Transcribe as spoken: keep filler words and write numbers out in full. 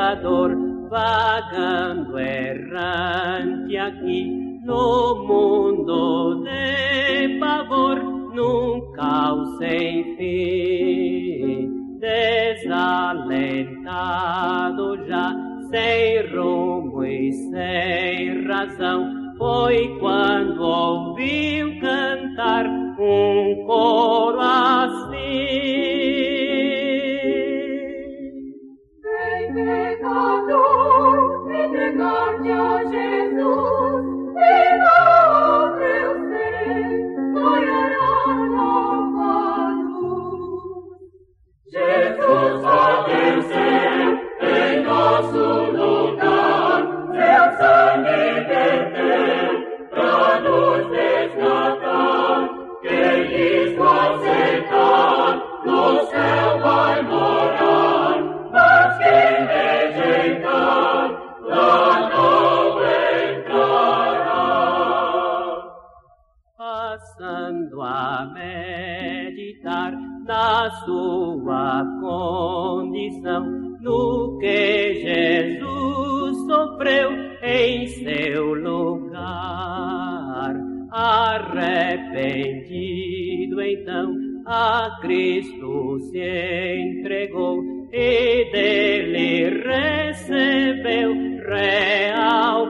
pecador, vagando errante aqui no mundo de pavor, num caos sem fim, desalentado já, sem rumo e sem razão, foi quando ouviu cantar um coro assim. Vem, pecador, entregar-te a Jesus, viva o teu ser, gloriará nova luz. Jesus a descer em nosso lugar, seu sangue verteu pra nos resgatar. Quem isto aceitar, no céu vai morar, mas quem rejeitar, lá não entrará. Passando a meditar na sua condição, no que Jesus sofreu em seu lugar, arrependido então a Cristo se entregou e dele recebeu real